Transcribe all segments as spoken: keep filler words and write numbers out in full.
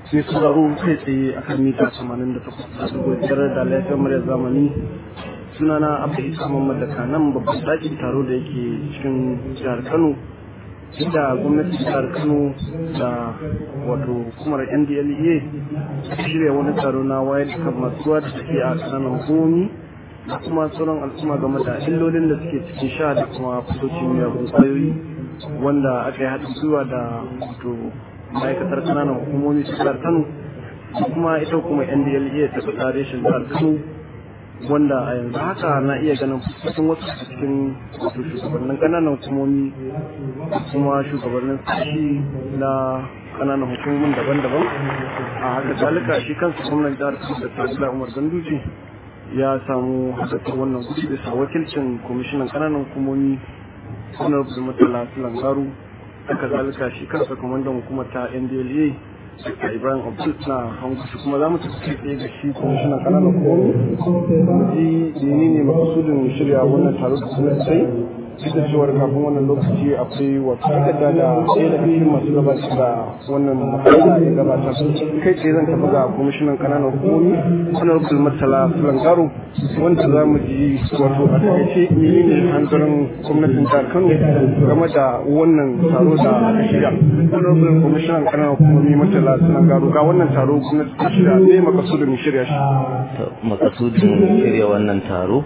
sai sauraro kai tsaye a kan mita tamanin da takwas da dubu biyar da lafiyar muryar zamani. Sunana Abba Isa Muhammad daga nan babban ɗakin taro da yake cikin jihar Kano, inda gwamnatin jihar Kano da wato hukumar N D L E A ta shirya wani taro na wayar da kan masu ruwa da take a ƙananan hukumomi da kuma sauran al'umma game da illolin da suke cikin sha da kuma fitocin miyagun ƙwayoyi, wanda aka yi haɗin gwiwa da wato ma'aikatar ƙananan hukumomi su jihar Kano da kuma ita kuma N D L E A ta fita reshen jihar Kano, wanda a yanzu haka na iya ganin fuskokin wasu cikin wato shugabannin ƙananan hukumomi da kuma shugabannin sashi na ƙananan hukumomin daban-daban. A haka zalika shi kansa gwamnan jihar Kano da Abdullahi Umar Ganduje ya samu haɗaɗɗar wannan gudi bisa wakilcin kwamishinan ƙananan hukumomi Honorable Murtala Sulangaru. Haka zalika shi kansa kwamandan hukumar ta N D L E A da Ibrahim Abdul na hangu shi, kuma za mu tafi tsaye ga shi kwamishinan ƙananan hukumomi ji menene makasudin shirya wannan taro da kuma sai duk da cewar kafin wannan lokaci akwai wata takarda da ɗaya daga cikin masu gabatar da wannan makaranta ya gabatar. Kai tsaye zan tafi ga kwamishinan ƙananan hukumomi Honorable Murtala Sulangaru, wanda za mu ji wato a takaice menene hanzarin gwamnatin jihar Kano game da wannan taro da aka shirya. Honorable kwamishinan ƙananan hukumomi Murtala Sulangaru, ga wannan taro gwamnati ta shirya, ne makasudin shirya shi? Makasudin shirya wannan taro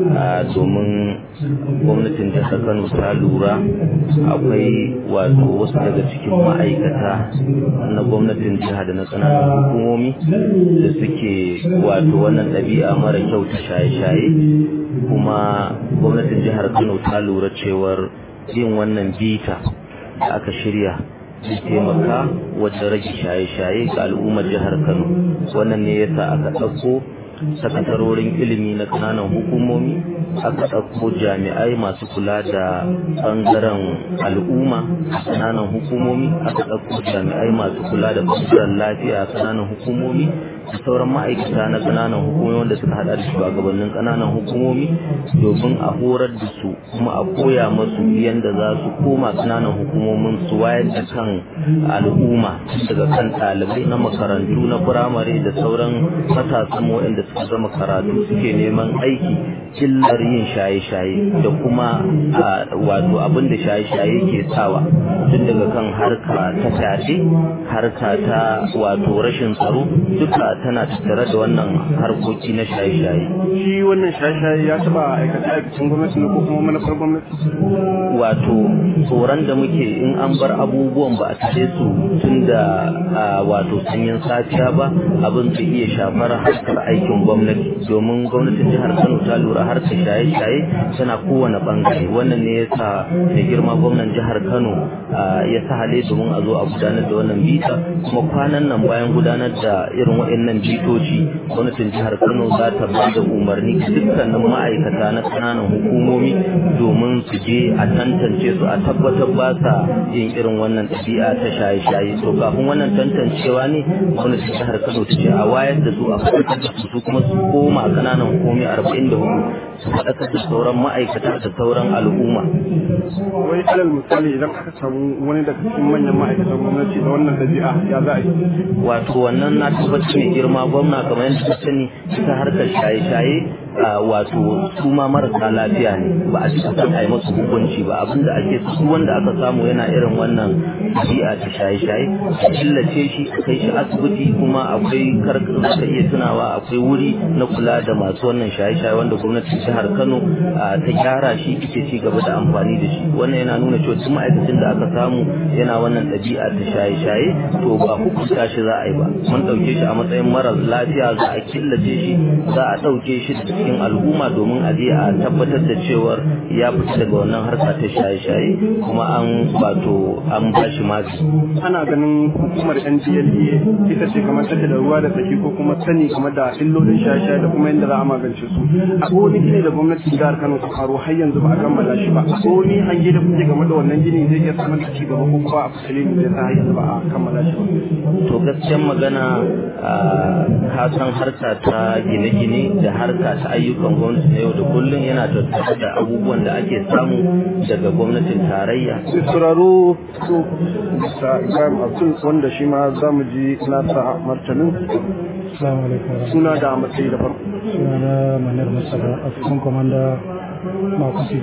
domin gwamnatin jihar Kano ta lura akwai wato wasu daga cikin ma'aikata na gwamnatin jiha da na ƙananan hukumomi da suke wato wannan ɗabi'a mara kyau ta shaye-shaye, kuma gwamnatin jihar Kano ta lura cewar yin wannan bita da aka shirya zai taimaka wajen rage shaye-shaye ga al'ummar jihar Kano. Wannan ne yasa aka ɗauko sakatarorin ilimi na ƙananan hukumomi, aka ɗauko jami'ai masu kula da ɓangaren al'umma a ƙananan hukumomi, aka ɗauko jami'ai masu kula da ɓangaren lafiya a ƙananan hukumomi da sauran ma'aikata na ƙananan hukumomi wanda suka haɗa da shugabannin ƙananan hukumomi, domin a horar da su kuma a koya masu yadda za su koma ƙananan hukumomin su wayar da kan al'umma daga kan ɗalibai na makarantu na firamare da sauran matasan waɗanda suka zama karatu suke neman aiki, illar yin shaye-shaye da kuma wato abin da shaye-shaye ke sawa, tun daga kan harka ta fyaɗe, harka ta wato rashin tsaro, duka tana tattare da wannan harkoki na shaye-shaye. Shi wannan shaye-shaye ya taɓa aikata aikacin gwamnati ne ko kuma manufar gwamnati? Wato tsoron da muke in an bar abubuwan ba a tare su tun da wato sanyin safiya ba, abin zai iya shafar harkar aikin gwamnati, domin gwamnatin jihar Kano ta lura harkar shaye-shaye tana kowane bangare. Wannan ne yasa mai girma gwamnan jihar Kano ya sa hale domin a zo a gudanar da wannan bita, kuma kwanan nan bayan gudanar da irin waɗannan bitoci gwamnatin jihar Kano za ta ba da umarni ga dukkanin ma'aikata na ƙananan hukumomi domin su je a tantance su, a tabbatar ba sa yin irin wannan ɗabi'a ta shaye-shaye. To kafin wannan tantancewa ne gwamnatin jihar Kano ta ce a wayar da su, a faɗakar da su kuma su koma ƙananan hukumomi arba'in da hudu su faɗakar da sauran ma'aikata da sauran al'umma. Wai alal misali idan aka samu wani daga cikin manyan ma'aikatan gwamnati da wannan ɗabi'a ya za a yi? Wato wannan na tabbatar mai girma gwamna kamar yadda ta sani ta harkar shaye-shaye wato su ma marasa lafiya ne, ba a cika san a yi masu hukunci ba. Abinda ake su wanda aka samu yana irin wannan ɗabi'a ta shaye-shaye a killace shi, a kai shi asibiti, kuma akwai karkar da iya tunawa akwai wuri na kula da masu wannan shaye-shaye wanda gwamnatin jihar Kano ta gyara shi, ita ci gaba da amfani da shi. Wannan yana nuna cewa duk ma'aikacin da aka samu yana wannan ɗabi'a ta shaye-shaye to ba hukunta shi za a yi ba, mun ɗauke shi a matsayin mara lafiya, za a killace shi, za a ɗauke shi da cikin al'umma domin a je a tabbatar da cewar ya fita daga wannan harka ta shaye-shaye kuma an wato an ba shi magani. Ana ganin hukumar N D L E A ita ce kamar take da ruwa da tsaki ko kuma sani game da illolin shaye-shaye da kuma yadda za a magance su. Akwai wani gini da gwamnatin jihar Kano ta faro har yanzu ba a kammala shi ba. Akwai wani hange da kuke game da wannan gini zai iya samar da ci gaba ko kuma a fasali ne zai sa har yanzu ba a kammala shi ba? To gaskiyar magana ka san harka ta gine-gine da harka ta ayyukan gwamnati na yau da kullum yana tattare da abubuwan da ake samu daga gwamnatin tarayya. Sauraro so Musa Ibrahim Abdul wanda shi ma za mu ji nasa martanin. Assalamu alaikum. Suna da matsayi da farko. Suna na Manar Mustafa, Assistant Commander Makusis.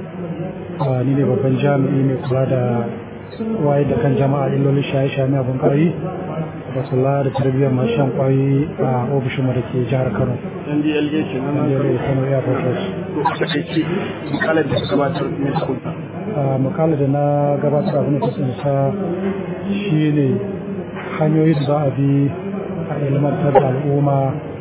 Ni ne babban jami'i mai kula da wayar da kan jama'a illolin shaye-shaye mai abin kwayoyi da kula da tarbiyyar masu shan kwayoyi a ofishin da ke jihar Kano. N D L A ke nan N D L A Kano Airport Road. Makalar da gabatar mai tsakunta. Makalar da na gabatar abin da ta tsinsa shi ne hanyoyi da za a bi a ilmantar da al'umma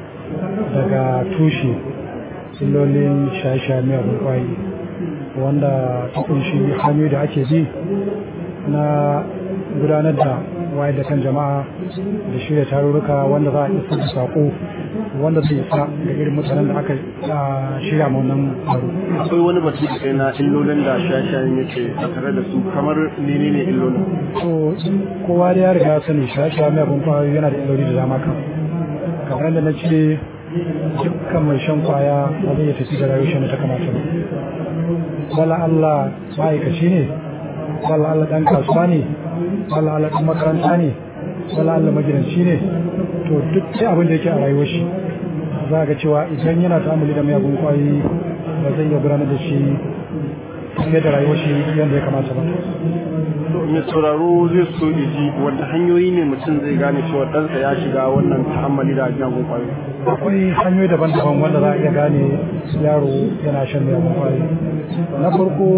daga tushe illolin shaye-shaye mai abin kwayoyi, wanda ta kunshi hanyoyi da ake bi na gudanar da wayar da kan jama'a da shirya tarurruka wanda za a isa da sako wanda zai isa ga irin mutanen da aka shirya ma wannan taro. Akwai wani batu da kai na illolin da shaye-shayen yake tare da su, kamar menene illolin? To kowa da ya riga ya sani shaye-shaye mai abin kwayoyi yana da illoli da dama kan. Kamar yadda na ce dukkan mai shan kwaya ba zai tafi da rayuwar shi ta kamata ba. Wala Allah ma'aikaci ne, wala Allah ɗan kasuwa ne, wala Allah ɗan makaranta ne, wala Allah magidanci ne, to duk sai abin da yake a rayuwar shi za ga cewa idan yana ta'amuli da miyagun kwayoyi ba zai iya gudanar da shi fiye da rayuwar shi yadda ya kamata ba. Mai sauraro zai so iji wanda hanyoyi ne mutum zai gane cewa ɗansa ya shiga wannan ta'ammali da miyagun kwayoyi? Akwai hanyoyi daban-daban wanda za a iya gane yaro yana shan miyagun kwayoyi. Na farko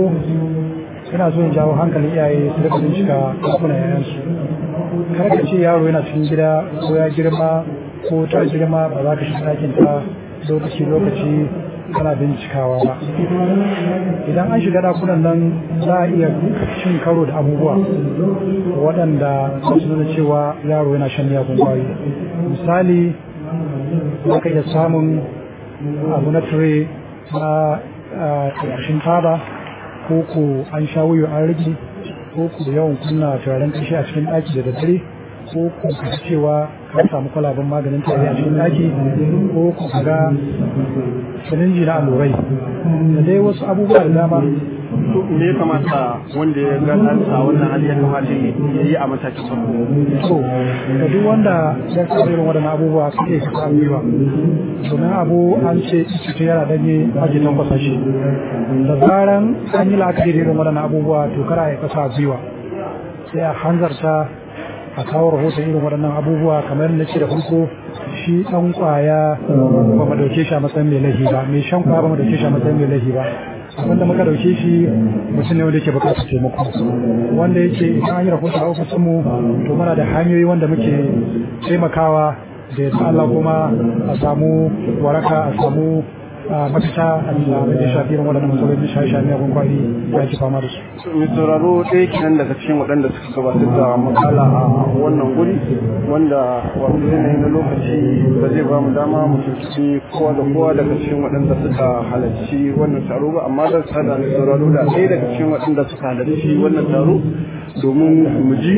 ina so in jawo hankalin iyaye su rika bincika ɗakunan yayansu. Kar ka ce yaro yana cikin gida ko ya girma ko ta girma ba za ka shiga ɗakin ta lokaci-lokaci kana bincikawa ba. Idan an shiga ɗakunan nan za a iya cin karo da abubuwa waɗanda su nuna cewa yaro yana shan miyagun kwayoyi. Misali, za ka iya samun abu na tire na ƙarshen taba, ko ko an sha wuyo an rage, ko ko da yawan kunna turaren kashi a cikin ɗaki da daddare, ko ko ka cewa ka samu kwalaben maganin tare a cikin ɗaki, ko ko ka ga sirinji na allurai da dai wasu abubuwa da dama. Me ya kamata wanda ya ga ɗansa wannan hali ya kamata ya yi a matakin farko? To, da duk wanda ya sa irin waɗannan abubuwa suke kasa gwiwa, domin abu an ce ita yana danye ake tankwasa shi. Da zaran an yi la'akari da irin waɗannan abubuwa to kara ya kasa gwiwa, sai a hanzarta a kawo rahoton irin waɗannan abubuwa. Kamar na ce da farko, shi ɗan ƙwaya ba mu dauke shi a matsayin mai laifi ba, mai shan ƙwaya ba mu dauke shi a matsayin mai laifi ba. Abinda muka dauke shi mutum ne wanda yake bukatar taimako, wanda yake idan an yi rahoton a ofisin mu to muna da hanyoyi wanda muke taimakawa da yasa Allah kuma a samu waraka, a samu mafita a da ya shafi irin waɗannan matsalolin shaye-shaye mai abin kwari da ake fama da su. Mai sauraro ɗaya kenan daga cikin waɗanda suka gabatar da makala a wannan guri, wanda wato yanayi na lokaci ba zai ba mu dama mu tuntuɓi kowa da kowa daga cikin waɗanda suka halarci wannan taro ba, amma zan sada mai sauraro da ɗaya daga cikin waɗanda suka halarci wannan taro domin mu ji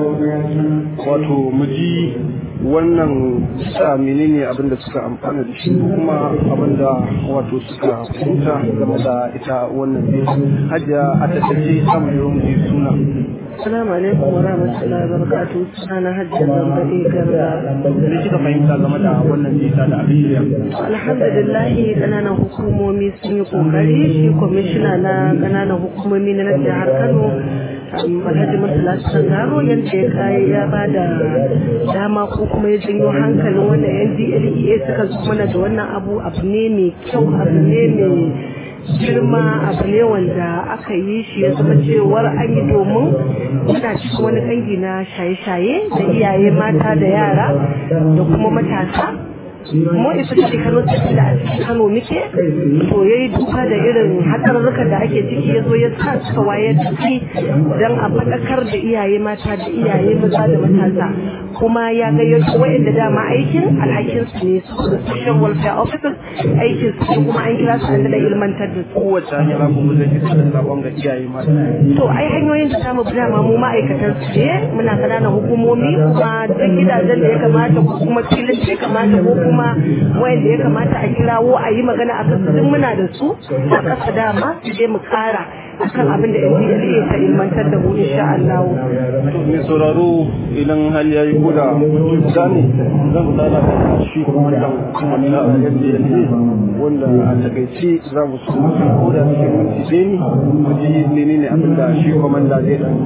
wato mu ji wannan sa menene abin da suka amfana da shi, kuma abin da wato suka fahimta game da ita wannan biyu. Hajiya a tattace samun yau mu ji suna. Assalamu alaikum wa rahmatullahi wa barakatuh. Sunana Hajiya Zambade Garba. Me kika fahimta game da wannan bisa da abin da? Alhamdulillah kananan hukumomi sun yi kokari. Shi kwamishina na kananan hukumomi na jihar Kano, Alhaji Murtala Sangaro, yadda ya kai ya ba da dama ko kuma ya janyo hankalin wannan N D L E A suka zo mana da wannan abu abu ne mai kyau, abu ne mai girma, abu ne wanda aka yi shi ya zama cewar an yi domin muna cikin wani kangi na shaye-shaye da iyaye mata da yara da kuma matasa mu isa ce Kano ce da a cikin Kano muke to yayi duka da irin hatsarurrukan da ake ciki yazo ya sa suka wayar da shi dan a faɗakar da iyaye mata da iyaye maza da matasa kuma ya gayyato wa'anda dama aikin alhakin su ne su da social welfare officers aikin su kuma an kira su da ilmantar da su kowace hanya za ku zai isa da sabon ga iyaye mata to ai hanyoyin da zamu bi dama mu ma'aikatan su ne muna kananan hukumomi kuma duk gidajen da ya kamata ko kuma filin da ya kamata ko kuma wanda ya kamata a kirawo a yi magana a kan duk muna da su a kasa dama su je mu kara akan abin da N D L A ta ilmantar da mu insha Allah. To mai sauraro idan hali yayi koda gane zan tsara shi kuma da kuma na N D L A wanda a takaice za mu so koda cikin minti ne mu ji menene abin da shi komanda zai dan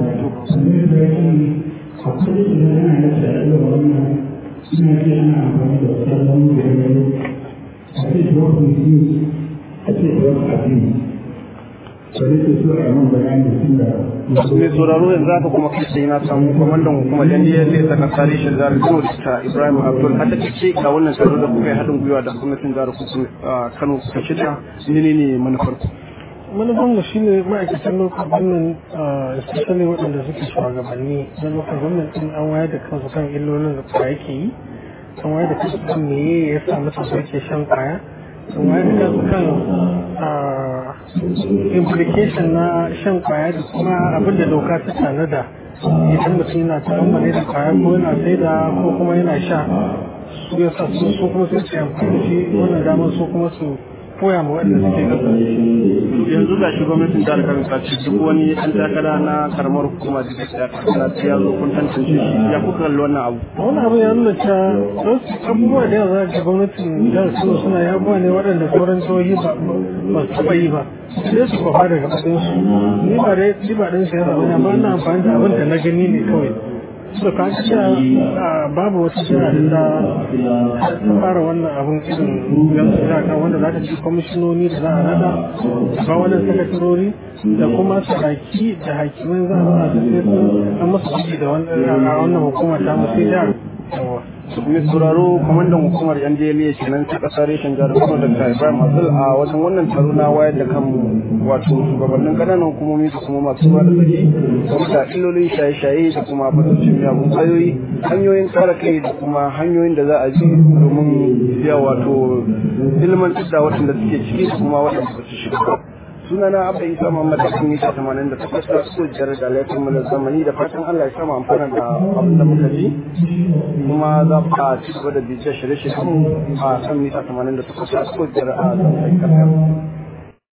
mai sauraro yanzu haka kuma kai na samu kwamandan hukumar yan da ya saka tsari shi zara kano ta Ibrahim Abdul a take ga wannan tsaro da kuka yi haɗin gwiwa da gwamnatin jihar Kano kuka shirya ne ne manufar ku manufan mu shine ma'aikatan lokacin gwamnan especially waɗanda suke shugabanni na lokacin gwamnan din an wayar da kansu kan illolin da kwaya yake yi an wayar da kansu kan meye ya sa masa suke shan kwaya an wayar da kansu kan implication na shan kwaya da kuma abin da doka ta tanada idan mutum yana ta'ammali da kwaya ko yana saida ko kuma yana sha su ya sa su kuma su ce amfani da shi wannan damar su kuma su koya ma waɗanda suke gaba. Yanzu ga shi gwamnatin jihar Kano ta ce duk wani ɗan takara na karamar hukuma da ta takara ta ya zo kun tantance shi ya kuka kalli wannan abu. Wannan abu ya nuna ta abubuwa da yawa ga gwamnatin jihar Kano suna ya abubuwa ne waɗanda sauran jihohi ba ba su taɓa yi ba. Sai su kwafa daga ɗinsu. Ni ba dai ni ba ɗin siyasa ba ne amma ina amfani da abin da na gani ne kawai. So ka cewa babu wata jiha da ta fara wannan abun irin yanzu kan wanda za ta ci kwamishinoni da za a nada ba wannan sakatarori da kuma saraki da hakimai za a zama da sai an masu ciki da wannan hukumar ta musu jihar. mai sauraro kwamandan hukumar yan D L A kenan ta kasar reshen jihar Kano da ta Ibrahim Abdul a wajen wannan taro na wayar da kan wato shugabannin kananan hukumomi da kuma masu ruwa da tsaki game da illolin shaye-shaye da kuma fatocin miyagun kwayoyi hanyoyin kare kai da kuma hanyoyin da za a ji domin biya wato ilmantar da waɗanda suke ciki da kuma waɗanda ba su shiga sunana Abba Isa Muhammad da kun yi ta tamanin da takwas da su jiyar da laifin mu zamani da fatan Allah ya sama amfana da abin da muka ji kuma za a ci gaba da bijiyar shirye-shirye a kan mita tamanin da takwas da su jiyar a zamanin kasar.